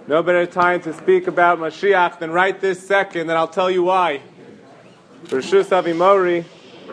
No better time to speak about Mashiach than right this second, and I'll tell you why. Reshus Avimori,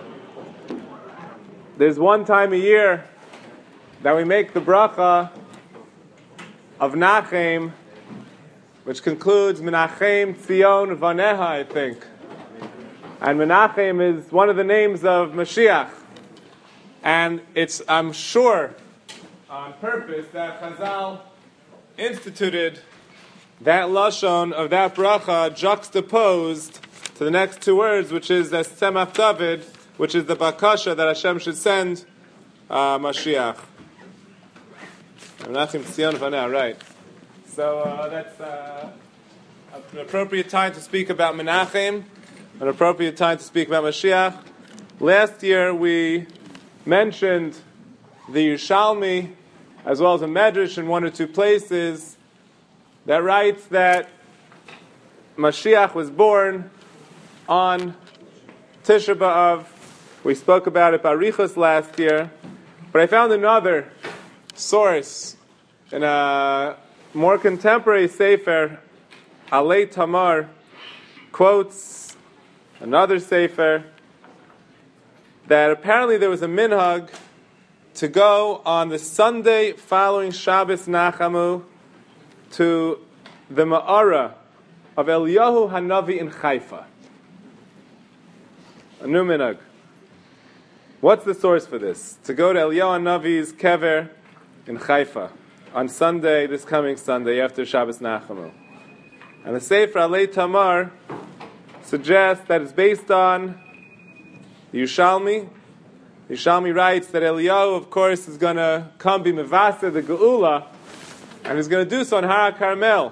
there's one time a year that we make the bracha of Nachem, which concludes Menachem Tzion Vaneha, I think. And Menachem is one of the names of Mashiach. And it's, I'm sure, on purpose that Chazal instituted that lashon of that bracha juxtaposed to the next two words, which is the Tzemach David, which is the bakasha that Hashem should send Mashiach. Menachem Tzion Vaneh, right. So that's an appropriate time to speak about Menachem, an appropriate time to speak about Mashiach. Last year we mentioned the Yerushalmi, as well as a Medrash in one or two places, that writes that Mashiach was born on Tisha B'Av. We spoke about it by Arichos last year, but I found another source in a more contemporary sefer. Alei Tamar quotes another sefer that apparently there was a minhag to go on the Sunday following Shabbos Nachamu to the Ma'ara of Eliyahu Hanavi in Haifa. A new minhag. What's the source for this? To go to Eliyahu Hanavi's kever in Haifa on Sunday, this coming Sunday, after Shabbos Nachamu. And the Sefer Alei Tamar suggests that it's based on the Yerushalmi. The Yerushalmi writes that Eliyahu, of course, is going to come be Mevaseh, the Geula, and he's going to do so on Har HaKarmel.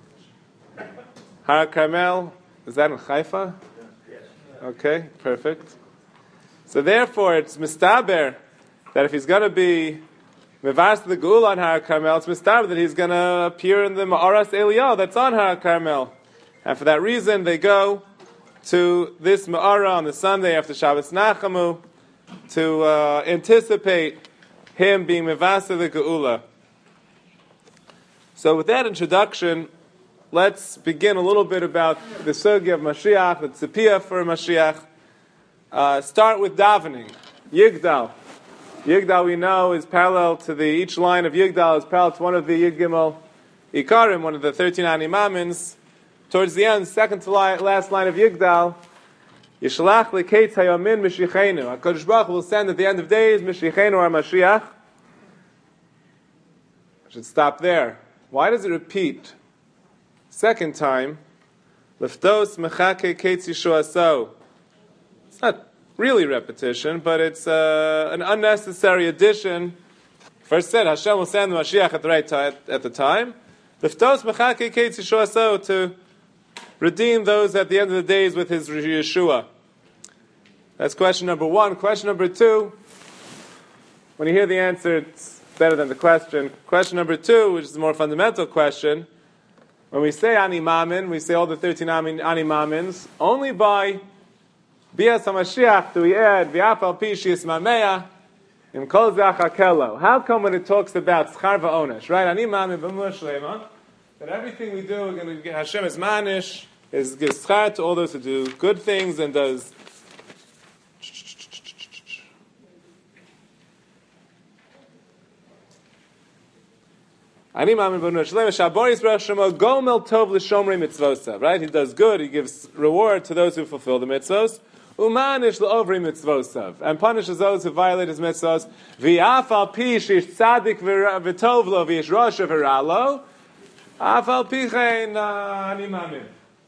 Har HaKarmel, is that in Haifa? Okay, perfect. So therefore, it's mistaber that if he's going to be Mevaseh the Geula on Har HaKarmel, it's mistaber that he's going to appear in the Ma'aras Eliyahu that's on Har HaKarmel. And for that reason, they go to this Ma'ara on the Sunday after Shabbos Nachamu to anticipate him being Mevaseh the Geula. So with that introduction, let's begin a little bit about the sugya of Mashiach, the tzipiyah for Mashiach. Start with davening. Yigdal. Yigdal, we know, is parallel to each line of Yigdal is parallel to one of the Yig Gimel Ikarim, one of the 13 Animamins. Towards the end, second to last line of Yigdal, Yishalach leketz hayamin Mashiachenu. HaKadosh Baruch Hu will send at the end of days Mashiachenu, our Mashiach. I should stop there. Why does it repeat? Second time, Leftos mechake ketz Yishuaso. It's not really repetition, but it's an unnecessary addition. First said, Hashem will send the Mashiach at the right time, at the time. Leftos mechake ketz Yishuaso, to redeem those at the end of the days with his Yeshua. That's question number one. Question number two, when you hear the answer, it's better than the question. Question number two, which is the more fundamental question, when we say Ani Mamin, we say all the 13 Ani Mamins, only by Bias HaMashiach do we add V'afal Pi Shis Mameya Im Kol Zeh Achakelo. How come when it talks about Schar V'onesh, right? Ani Mamin B'Emunah Shlema, that everything we do, we're going to get Hashem is manish, is gives schar to all those who do good things and does. Ani Mamin B'Emunah Shlema Shaboris Baruch Shemo Gomel Tov L'Shomrei Mitzvosav. Right? He does good. He gives reward to those who fulfill the mitzvos. Umanish L'Ovri Mitzvosav, and punishes those who violate his mitzvos. V'afal Pi Shish Tzadik V'Tov Lo V'Yish Rosha V'Ralo. Afal Pichein Ani Mamin.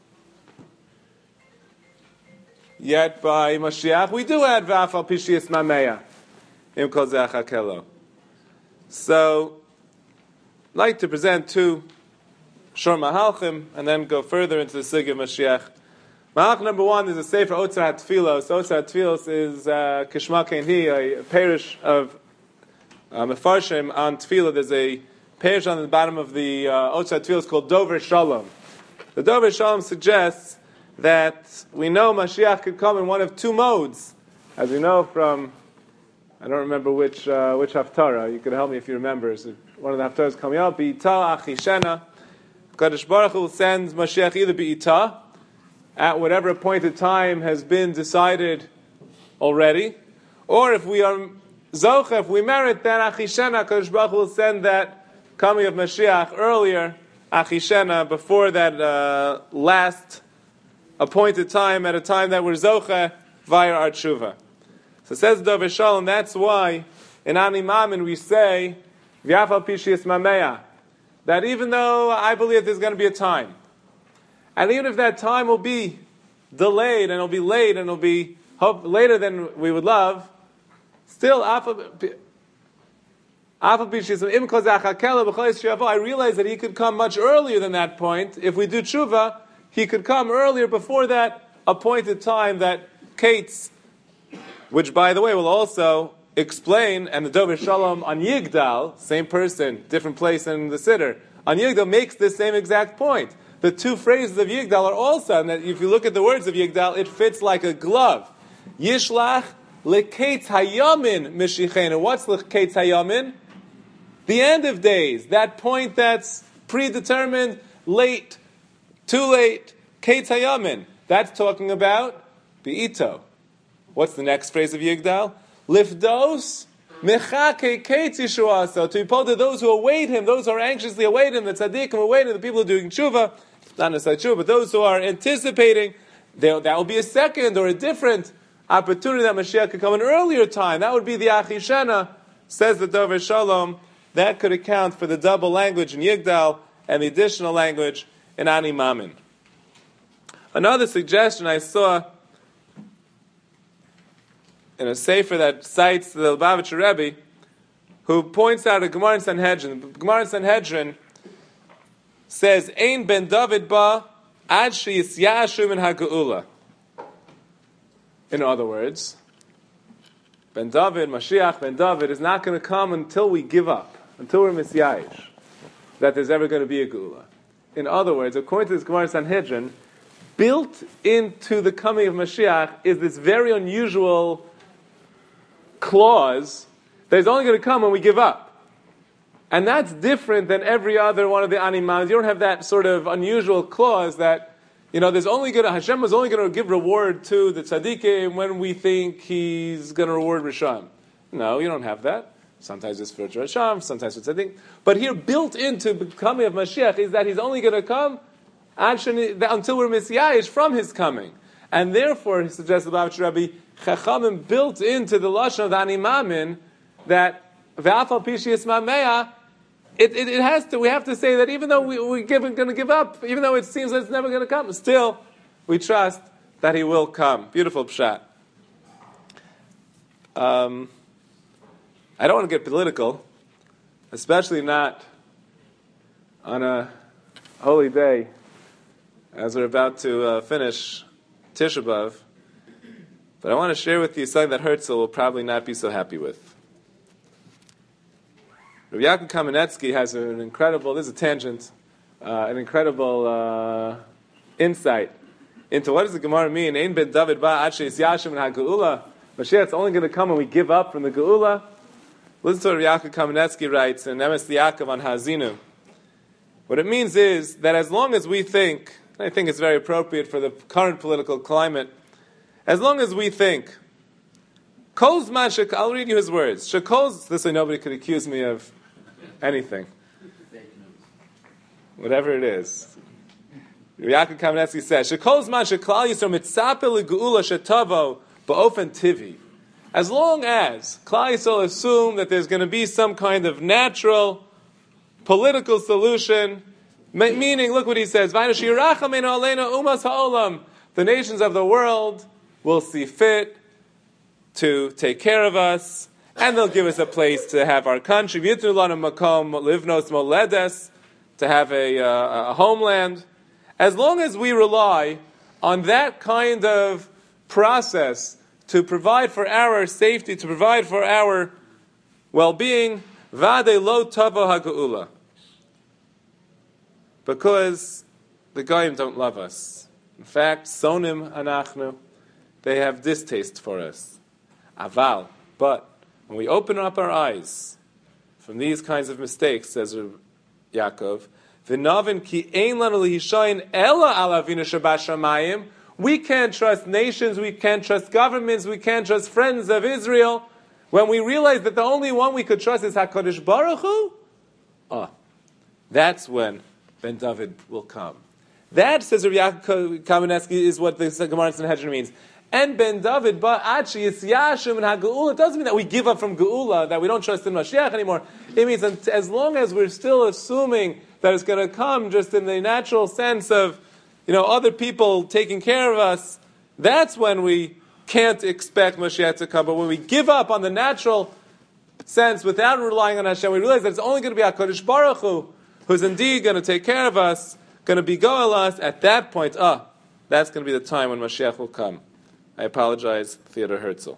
Yet by Mashiach we do add V'afal Pi Shis Mameya Im Kol Zeh Achakelo. So, I'd like to present two short mahalchim and then go further into the sugya of Mashiach. Mahalch number one is a sefer Otzar HaTfilos. Otzar HaTfilos is Kishma Kein Hi, a parish of Mefarshim on Tfilah. There's a page on the bottom of the Otzar HaTfilos called Dover Shalom. The Dover Shalom suggests that we know Mashiach could come in one of two modes, as we know from, I don't remember which haftarah. You could help me if you remember. So one of the haftarahs coming up, B'ita Achishena, Kadosh Baruch Hu will send Mashiach either be'itah, at whatever appointed time has been decided already, or if we are zocha, if we merit, then Achishena, Kadosh Baruch Hu will send that coming of Mashiach earlier, Achishena, before that last appointed time, at a time that we're zocha via our tshuva. So says Dover Shalom, that's why in Ani Mamin we say, V'yafal Pishiyas Mameya, that even though I believe there's going to be a time, and even if that time will be delayed, and it'll be late, and it'll be later than we would love, still, I realize that he could come much earlier than that point. If we do tshuva, he could come earlier before that appointed time that Kates, which by the way will also explain, and the Dover Shalom on Yigdal, same person, different place in the Siddur, on Yigdal makes this same exact point. The two phrases of Yigdal are also, and that if you look at the words of Yigdal, it fits like a glove. Yishlach leketz hayamin mishichenu. What's leketz hayamin? The end of days. That point that's predetermined, late, too late, ketz hayamin. That's talking about be'ito. What's the next phrase of Yigdal? Lifdos mechake ketz yishuaso. To be told to those who await him, those who are anxiously awaiting him, the tzaddikim awaiting, the people who are doing tshuva, not necessarily tshuva, but those who are anticipating, that will be a second or a different opportunity that Mashiach could come an earlier time. That would be the Achishena, says the Dover Shalom. That could account for the double language in Yigdal and the additional language in Ani Mamin. Another suggestion I saw in a sefer that cites the Lubavitcher Rebbe, who points out a Gemara in Sanhedrin. The Gemara in Sanhedrin says, Ein ben David ba ad sheyisyashu min ha'geula. In other words, Ben David, Mashiach Ben David, is not going to come until we give up, until we're misyayish, that there's ever going to be a geula. In other words, according to this Gemara in Sanhedrin, built into the coming of Mashiach is this very unusual clause that is only going to come when we give up. And that's different than every other one of the animals. You don't have that sort of unusual clause that, Hashem was only going to give reward to the tzaddikim when we think he's going to reward Risham. No, you don't have that. Sometimes it's for Risham, sometimes for tzaddik. But here, built into the coming of Mashiach is that he's only going to come until we're misyayish from his coming. And therefore, he suggests about Rabbi Chachamim built into the lashon of the Ani Mamin that V'afal Pishiyas Mameya, it has to. We have to say that even though we're going to give up, even though it seems that it's never going to come, still we trust that he will come. Beautiful pshat. I don't want to get political, especially not on a holy day, as we're about to finish Tisha B'Av. But I want to share with you something that Herzl will probably not be so happy with. Rabbi Yaakov Kamenetsky has an incredible, this is a tangent, an incredible insight into what does the Gemara mean, Ein ben David ba ad sheyisyashu min ha'geula. Mashiach's only going to come when we give up from the geula. Listen to what Rabbi Yaakov Kamenetsky writes in Emes Yaakov on Hazinu. What it means is that as long as we think, I think it's very appropriate for the current political climate, as long as we think, I'll read you his words. This way nobody could accuse me of anything. Whatever it is. Yaakov Kamenetsky says, as long as Klal Yisrael assume that there's going to be some kind of natural political solution, meaning, look what he says, the nations of the world will see fit to take care of us, and they'll give us a place to have our country, to have a homeland. As long as we rely on that kind of process to provide for our safety, to provide for our well-being, vade lo tavo ha'geula. Because the Goyim don't love us. In fact, sonim anachnu, they have distaste for us. Aval, but when we open up our eyes from these kinds of mistakes, says Yaakov, V'navin ki ein lanu lihishayin ela ala avinu shebashamayim. We can't trust nations, we can't trust governments, we can't trust friends of Israel. When we realize that the only one we could trust is HaKadosh Baruch Hu, that's when Ben David will come. That, says Rabbi Yaakov Kamenetsky, is what the Gemara in Sanhedrin means. And Ben David, but Achi, it's Yashim and HaGeula. It doesn't mean that we give up from Geula, that we don't trust in Mashiach anymore. It means that as long as we're still assuming that it's going to come just in the natural sense of, other people taking care of us, that's when we can't expect Mashiach to come. But when we give up on the natural sense without relying on Hashem, we realize that it's only going to be HaKadosh Baruch Hu who's indeed going to take care of us, going to be goel us. At that point, that's going to be the time when Mashiach will come. I apologize, Theodor Herzl.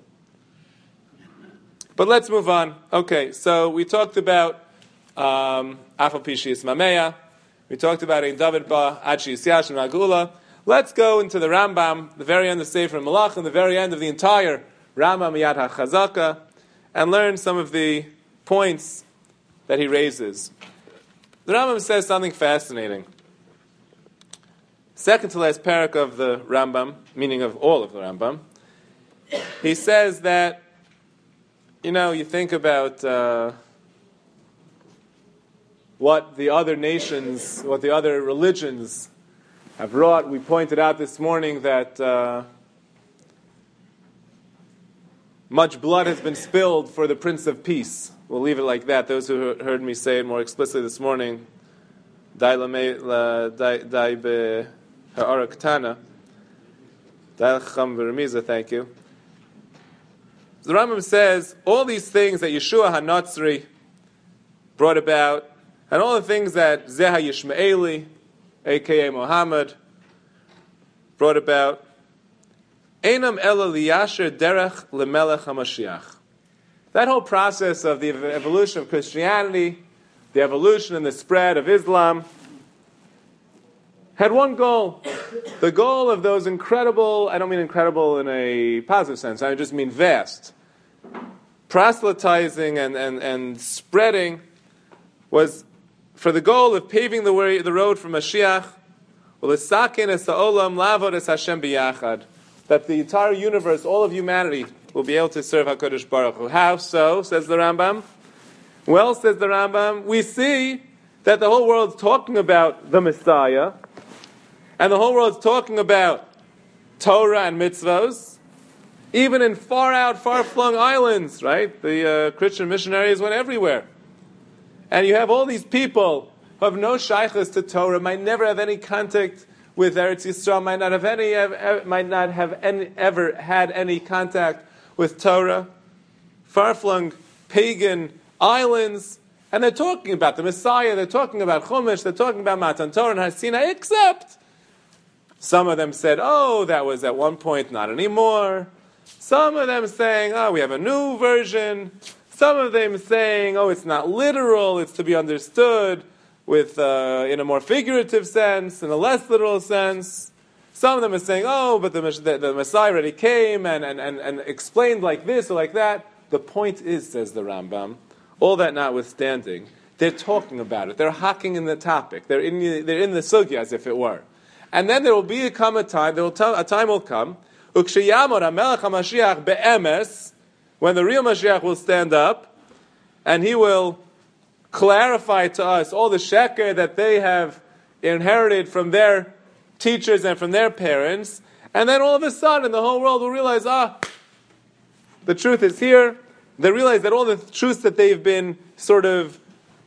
But let's move on. Okay, so we talked about Afal Pishi Mameya. We talked about Ein David Ba, Achi Yisyash and Magula. Let's go into the Rambam, the very end of Sefer Malach, and the very end of the entire Rambam Yad HaChazaka, and learn some of the points that he raises. The Rambam says something fascinating. Second to last parak of the Rambam, meaning of all of the Rambam, he says that, you think about what the other nations, what the other religions have wrought. We pointed out this morning that much blood has been spilled for the Prince of Peace. We'll leave it like that. Those who heard me say it more explicitly this morning, Dai be ha'ara ketana, Dai l'chacham v'remiza, thank you. The Rambam says, all these things that Yeshua HaNatzri brought about, and all the things that Zeha Yishmaeli, a.k.a. Muhammad, brought about, Einam ela liyasher derech lemelech HaMashiach. That whole process of the evolution of Christianity, the evolution and the spread of Islam, had one goal. The goal of those incredible, I don't mean incredible in a positive sense, I just mean vast, proselytizing and spreading, was for the goal of paving the road for Mashiach, that the entire universe, all of humanity, will be able to serve HaKadosh Baruch Hu. How so, says the Rambam? Well, says the Rambam, we see that the whole world's talking about the Messiah, and the whole world's talking about Torah and mitzvos, even in far-out, far-flung islands, right? The Christian missionaries went everywhere. And you have all these people who have no shaykhs to Torah, might never have any contact with Eretz Yisrael, might not have ever had any contact with Torah, far-flung pagan islands, and they're talking about the Messiah, they're talking about Chumash, they're talking about Matan Torah and Har Sinai, except some of them said, that was at one point, not anymore. Some of them saying, we have a new version. Some of them saying, it's not literal, it's to be understood with in a more figurative sense, in a less literal sense. Some of them are saying, but the Messiah already came and explained like this or like that. The point is, says the Rambam, all that notwithstanding, they're talking about it. They're hacking in the topic. They're in the sugya, as if it were. And then there will be a time will come, uksheyamor hamelech HaMashiach be'emes, when the real Mashiach will stand up, and he will clarify to us all the sheker that they have inherited from their teachers and from their parents, and then all of a sudden the whole world will realize, the truth is here. They realize that all the truths that they've been sort of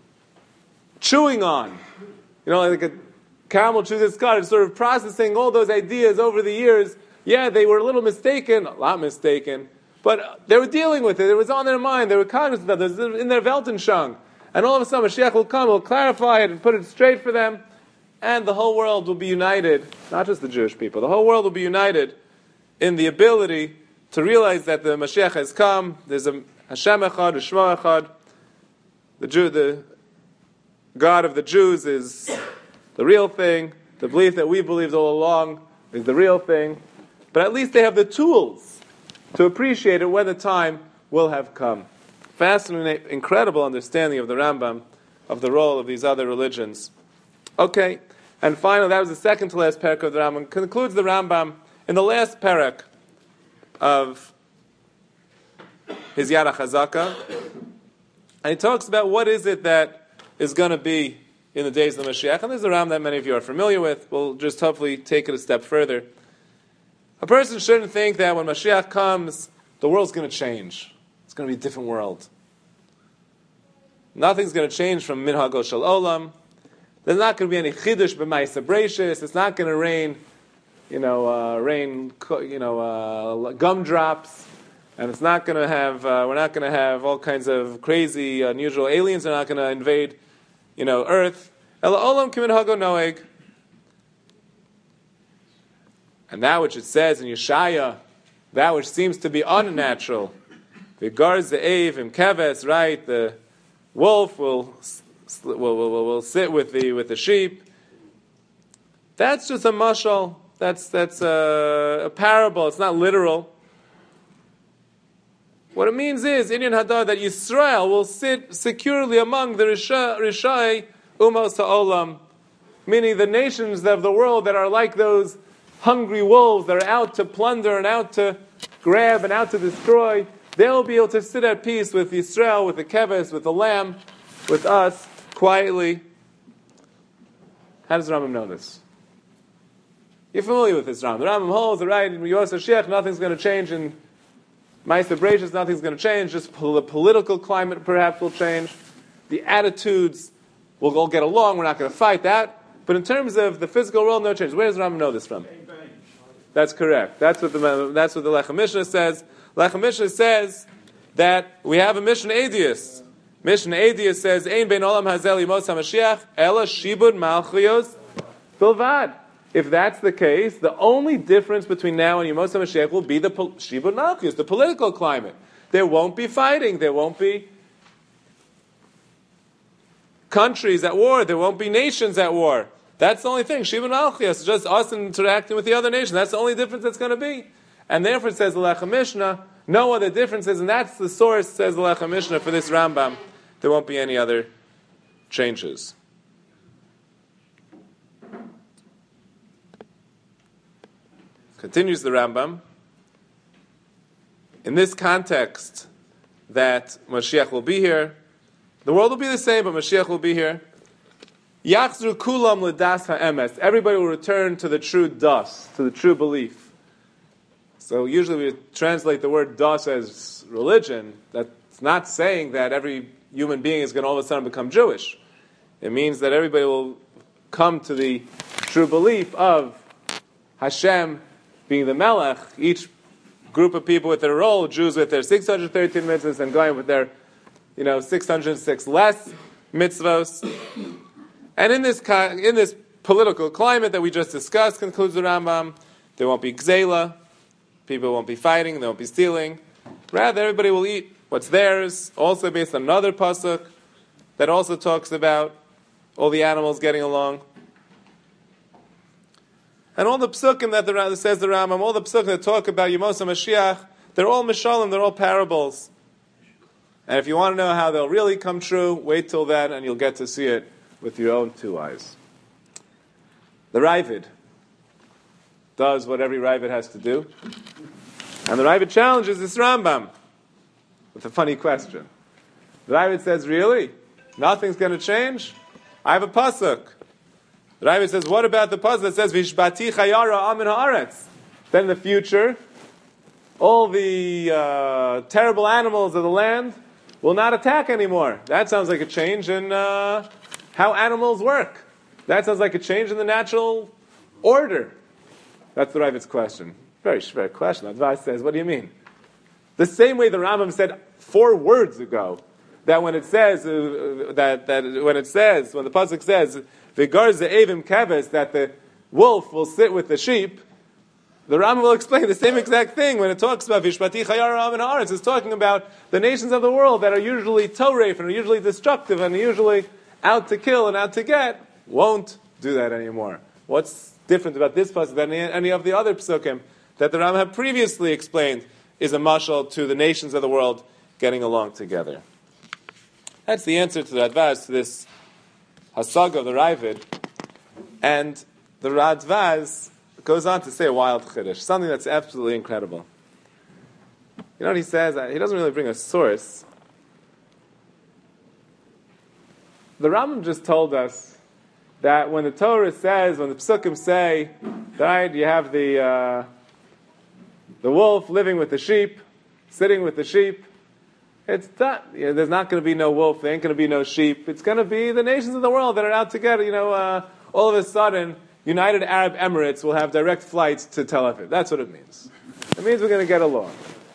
chewing on, like a camel chews its cud, sort of processing all those ideas over the years, they were a lot mistaken, but they were dealing with it. It was on their mind. They were cognizant of it. It was in their Weltanschauung. And all of a sudden, Mashiach will come, will clarify it and put it straight for them, and the whole world will be united, not just the Jewish people, the whole world will be united in the ability to realize that the Mashiach has come. There's a Hashem Echad, a Shema Echad. The God of the Jews is the real thing. The belief that we believed all along is the real thing. But at least they have the tools to appreciate it when the time will have come. Fascinating, incredible understanding of the Rambam, of the role of these other religions Okay, and finally, that was the second to last parak of the Rambam. Concludes the Rambam in the last parak of his Yad HaChazaka, and he talks about what is it that is going to be in the days of the Mashiach. And there's a Rambam that many of you are familiar with. We'll just hopefully take it a step further. A person shouldn't think that when Mashiach comes, the world's going to change. It's going to be a different world. Nothing's going to change from Minhago Shel Olam. There's not going to be any Chidush b'Maisa Breishis. It's not going to rain, gumdrops. And it's not going to have, we're not going to have all kinds of crazy, unusual aliens. They're not going to invade, Earth. Ela Olam Kiminhago Noeg. And that which it says in Yeshaya, that which seems to be unnatural, Vigar Ze'ev Im Keves, right? The wolf will sit with the sheep. That's just a mashal. That's a parable. It's not literal. What it means is, Inyan Hadar, that Yisrael will sit securely among the Rishai Umos Ha'olam, meaning the nations of the world that are like those hungry wolves that are out to plunder and out to grab and out to destroy. They'll be able to sit at peace with Yisrael, with the keves, with the lamb, with us, quietly. How does the Rambam know this? You're familiar with this Rambam. The Rambam holds, right, in Yos HaShiach, nothing's going to change in Ma'aser Breishis, nothing's going to change. Just the political climate perhaps will change. The attitudes will all get along. We're not going to fight that. But in terms of the physical world, no change. Where does Rambam know this from? That's correct. That's what the Lechem Mishnah says. Lechem Mishnah says that we have a Mishnah Adius. Mishnah Adius says, "Ein bein olam hazel yimos haMashiach ela shibud malchuyos bilvad." If that's the case, the only difference between now and Yemos HaMashiach will be the Shibud Malchus, the political climate. There won't be fighting. There won't be countries at war. There won't be nations at war. That's the only thing. Shibud Malchus is just us interacting with the other nation. That's the only difference that's going to be. And therefore, says the Lechem Mishnah, no other differences, and that's the source, says the Lechem Mishnah, for this Rambam. There won't be any other changes. Continues the Rambam. In this context, that Mashiach will be here, the world will be the same, but Mashiach will be here. Yachzru kulam l'das ha'emes. Everybody will return to the true das, to the true belief. So usually we translate the word das as religion. That's not saying that every human being is going to all of a sudden become Jewish. It means that everybody will come to the true belief of Hashem being the Melech, each group of people with their role, Jews with their 613 mitzvahs and going with their 606 less mitzvahs. And in this political climate that we just discussed, concludes the Rambam, there won't be gzela, people won't be fighting, there won't be stealing. Rather, everybody will eat what's theirs, also based on another pasuk that also talks about all the animals getting along. And all the psukim that says the Rambam, all the psukim that talk about Yemos HaMashiach, they're all mishalim, they're all parables. And if you want to know how they'll really come true, wait till then and you'll get to see it with your own two eyes. The Ravid does what every Ravid has to do. And the Ravid challenges this Rambam with a funny question. The Ravid says, really? Nothing's going to change? I have a pasuk. The Ravid says, what about the pasuk that says, Vishbati chayara amin haaretz? Then in the future, all the terrible animals of the land will not attack anymore. That sounds like a change in how animals work. That sounds like a change in the natural order. That's the Ravid's question. Very fair question. Advaz says, what do you mean? The same way the Rambam said 4 words ago, that when it says, when the pasuk says, V'gar ze'evim keves, that the wolf will sit with the sheep, the Rambam will explain the same exact thing when it talks about Vishpati Chayar Amin Haaretz. It's talking about the nations of the world that are usually toref and are usually destructive and are usually out to kill and out to get, won't do that anymore. What's different about this pasuk than any of the other psukim that the Rambam had previously explained is a mashal to the nations of the world getting along together. That's the answer to the Advaz, to this Hasaga of the Ravid. And the Radvaz goes on to say a wild chiddush, something that's absolutely incredible. You know what he says? He doesn't really bring a source. The Rambam just told us that when the Torah says, when the Psukim say, right, you have the wolf living with the sheep, sitting with the sheep, it's not, there's not going to be no wolf, there ain't going to be no sheep. It's going to be the nations of the world that are out together. All of a sudden, United Arab Emirates will have direct flights to Tel Aviv. That's what it means. It means we're going to get along.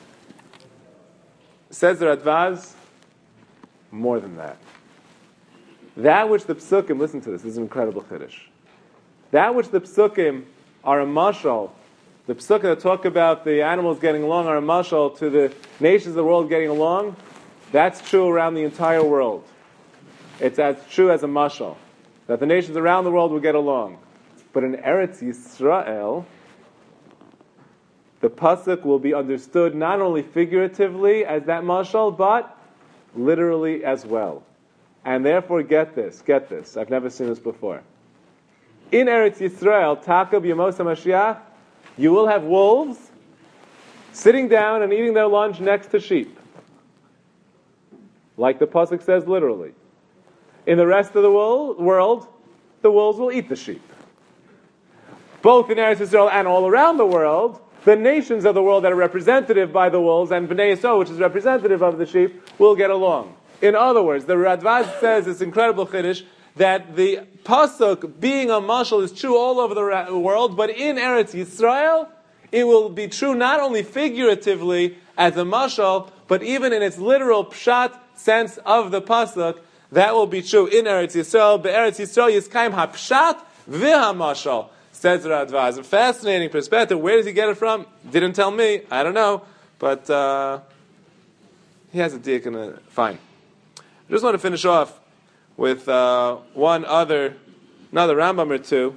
Says the Radvaz, more than that. That which the Psukim, listen to this is an incredible chiddush. That which the Psukim are a mashal, the Psukim that talk about the animals getting along are a mashal to the nations of the world getting along, that's true around the entire world. It's as true as a mashal, that the nations around the world will get along. But in Eretz Yisrael, the pasuk will be understood not only figuratively as that mashal, but literally as well. And therefore, get this. I've never seen this before. In Eretz Yisrael, Taka b'Yemos HaMashiach, you will have wolves sitting down and eating their lunch next to sheep. Like the pasuk says literally. In the rest of the world, the wolves will eat the sheep. Both in Eretz Yisrael and all around the world, the nations of the world that are representative by the wolves, and Bnei Yisrael, which is representative of the sheep, will get along. In other words, the Radvaz says this incredible chiddush that the pasuk being a mashal is true all over the world, but in Eretz Yisrael, it will be true not only figuratively as a mashal, but even in its literal pshat sense of the pasuk, that will be true in Eretz Yisrael. Be'eretz Yisrael yiskayim ha'pshat v'ha'mashal. Says Radvaz. A fascinating perspective. Where does he get it from? Didn't tell me. I don't know. But he has a diak in it. Fine. I just want to finish off with another Rambam or two.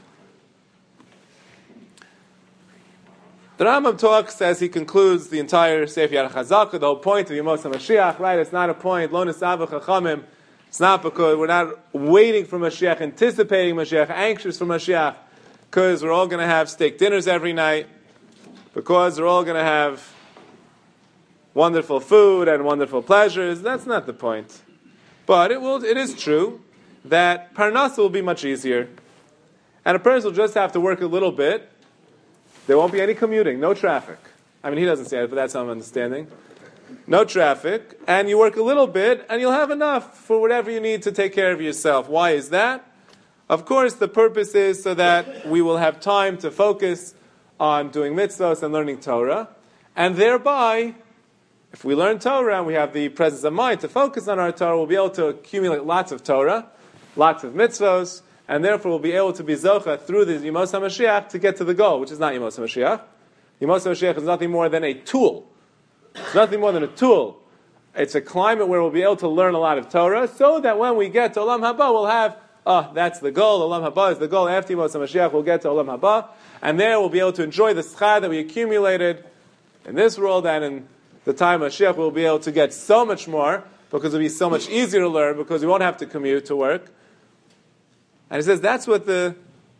The Rambam talks as he concludes the entire Sefer Yad HaChazaka, the whole point of Yemos HaMashiach, right? It's not a point. Lo nesav chachamim. It's not because we're not waiting for Mashiach, anticipating Mashiach, anxious for Mashiach, because we're all going to have steak dinners every night, because we're all going to have wonderful food and wonderful pleasures. That's not the point. But it is true that Parnasa will be much easier, and a person will just have to work a little bit. There won't be any commuting, no traffic. I mean, he doesn't say it, but that's how I'm understanding. No traffic, and you work a little bit, and you'll have enough for whatever you need to take care of yourself. Why is that? Of course, the purpose is so that we will have time to focus on doing mitzvahs and learning Torah, and thereby, if we learn Torah and we have the presence of mind to focus on our Torah, we'll be able to accumulate lots of Torah, lots of mitzvahs, and therefore we'll be able to be zocha through the Yemos HaMashiach to get to the goal, which is not Yemos HaMashiach. Yemos HaMashiach is nothing more than a tool. It's nothing more than a tool. It's a climate where we'll be able to learn a lot of Torah, so that when we get to Olam Haba, we'll have, that's the goal. Olam Haba is the goal. After Yemos HaMashiach, we'll get to Olam Haba, and there we'll be able to enjoy the schar that we accumulated in this world, and in the time of Mashiach, we'll be able to get so much more, because it'll be so much easier to learn, because we won't have to commute to work. And he says that's what the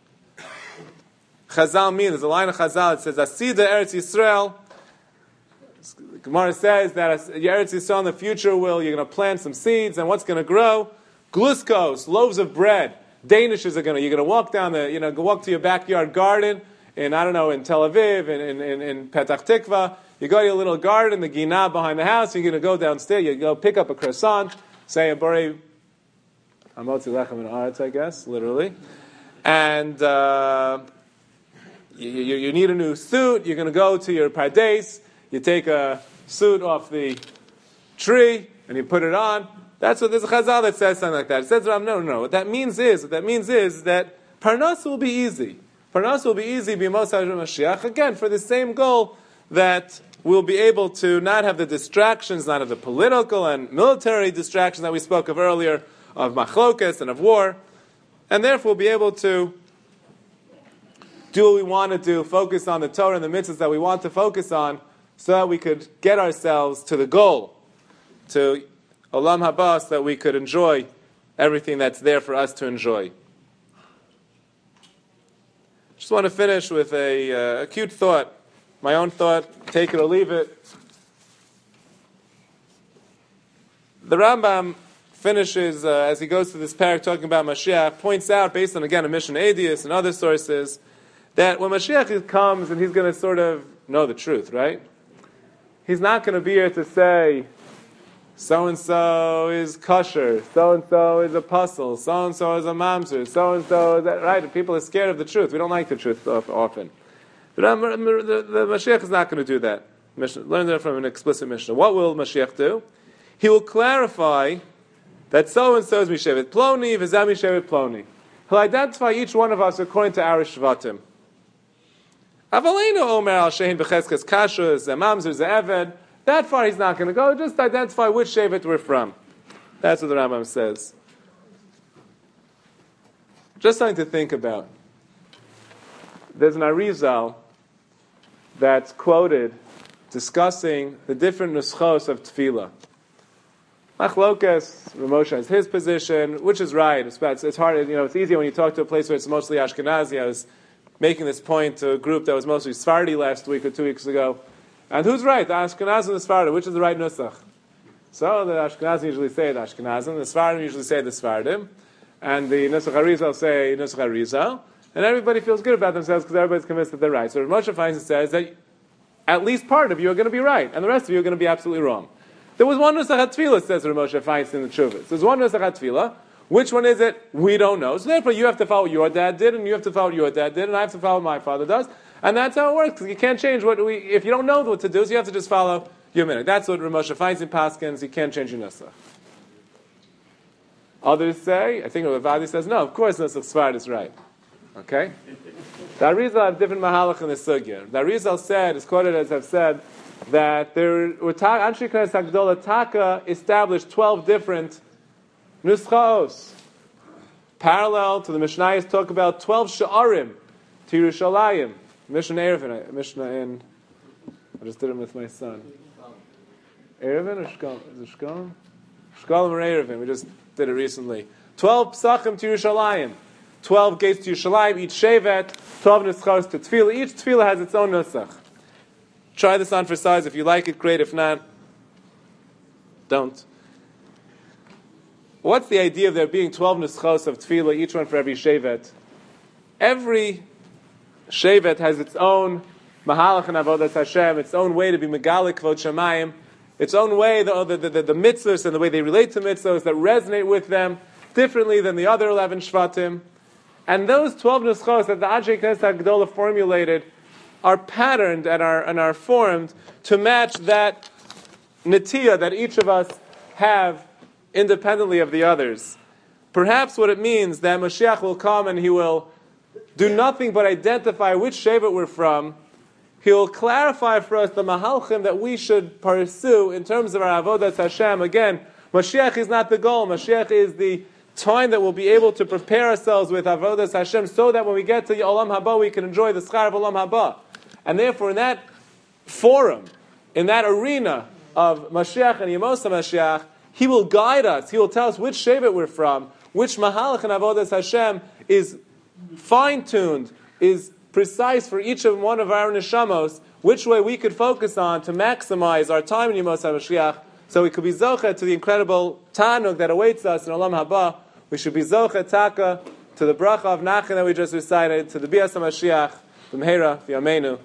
Chazal means. There's a line of Chazal. It says, Asida Eretz Yisrael. The Gemara says that Eretz Yisrael in the future you're going to plant some seeds, and what's going to grow? Gluskos, loaves of bread. Danishes you're going to walk down walk to your backyard garden in Tel Aviv, in Petach Tikva. You go to your little garden, the Ginah behind the house, you're going to go downstairs, you go pick up a croissant, say a Borei Hamotzi Lechem in Aretz, I guess, literally. And you need a new suit, you're going to go to your pardes, you take a suit off the tree, and you put it on. That's what there's a Chazal that says something like that. It says, no. What that means is that Parnas will be easy. Parnas will be easy, B'Yemos HaMashiach, again, for the same goal that we'll be able to not have the distractions, not have the political and military distractions that we spoke of earlier, of machlokas and of war, and therefore we'll be able to do what we want to do, focus on the Torah and the mitzvahs that we want to focus on, so that we could get ourselves to the goal, to Olam Haba, so that we could enjoy everything that's there for us to enjoy. Just want to finish with a cute thought, my own thought, take it or leave it. The Rambam finishes, as he goes through this parak talking about Mashiach, points out, based on, again, a Mishnah Adius and other sources, that when Mashiach comes and he's going to sort of know the truth, right? He's not going to be here to say, so-and-so is kosher, so-and-so is a puzzle, so-and-so is a mamzer, so-and-so is that, right? People are scared of the truth. We don't like the truth often. The Mashiach is not going to do that. Learn that from an explicit Mishnah. What will Mashiach do? He will clarify that so-and-so is Mishevet Ploni, v'zeh Mishevet Ploni. He'll identify each one of us according to our Shvatim. Avalenu Omer al Shehin b'cheskes Kasha, zeh mamzer, zeh Eved. That far he's not going to go. Just identify which Shevet we're from. That's what the Rambam says. Just something to think about. There's an Arizal that's quoted discussing the different nuschos of tefillah. Machlokas, Ramosha has his position, which is right. It's hard, it's easier when you talk to a place where it's mostly Ashkenazi. I was making this point to a group that was mostly Sephardi last week or 2 weeks ago. And who's right? The Ashkenazim and the Sephardim. Which is the right nusach? So the Ashkenazim usually say the Ashkenazim, the Sephardim usually say the Sephardim, and the Nusach Arizal say Nusach Arizal, and everybody feels good about themselves because everybody's convinced that they're right. So Rav Moshe Feinstein says that at least part of you are going to be right, and the rest of you are going to be absolutely wrong. There was one Nusach HaTfilah, says Rav Moshe Feinstein in the Chuvas. There's one Nusach HaTfilah. Which one is it? We don't know. So therefore you have to follow what your dad did, and you have to follow what your dad did, and I have to follow what my father does. And that's how it works, because you can't change if you don't know what to do, so you have to just follow your minute. That's what Rav Moshe Feinstein paskins, you can't change your nusach. Others say, I think Rav Avadi says, no, of course nusach Sfard is right. Okay? The Arizal have different mahalach in the sugya. The Arizal said, is quoted as I've said, that Anshe Knesset HaGedolah Taka established 12 different nuschaos. Parallel to the Mishnayos talk about 12 sha'arim to Yerushalayim. Mishnah Erevin, Mishnah in. I just did it with my son. Erevin or Shkolm? Is it Shkolm? Shkolm or Erevin? We just did it recently. 12 psachim to Yerushalayim. 12 gates to Yerushalayim, each shevet, 12 nuschos to tefillah. Each tefillah has its own nusach. Try this on for size. If you like it, great. If not, don't. What's the idea of there being 12 nuschos of tefillah, each one for every shevet? Every shevet has its own mahalach and avodas Hashem, its own way to be megalik kvod shamayim, its own way, the mitzvahs and the way they relate to mitzvahs that resonate with them differently than the other 11 shvatim. And those 12 nuschos that the Anshe Knesset HaGedolah formulated are patterned and are formed to match that netiyah that each of us have independently of the others. Perhaps what it means that Mashiach will come and he will do nothing but identify which shevet we're from. He will clarify for us the mahalchim that we should pursue in terms of our avodas Hashem. Again, Mashiach is not the goal. Mashiach is the time that we'll be able to prepare ourselves with avodas Hashem so that when we get to Olam Haba, we can enjoy the schar of Olam Haba. And therefore, in that forum, in that arena of Mashiach and Yemos HaMashiach, He will guide us. He will tell us which shevet we're from, which mahalach and avodas Hashem is fine-tuned, is precise for each of one of our neshamos, which way we could focus on to maximize our time in Yemos HaMashiach, so we could be zocheh to the incredible tanug that awaits us in Olam Haba. We should be zocheh taka to the bracha of Nachem that we just recited, to the Bias HaMashiach, B'mheira v'yameinu.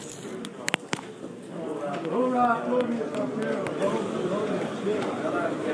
Amen.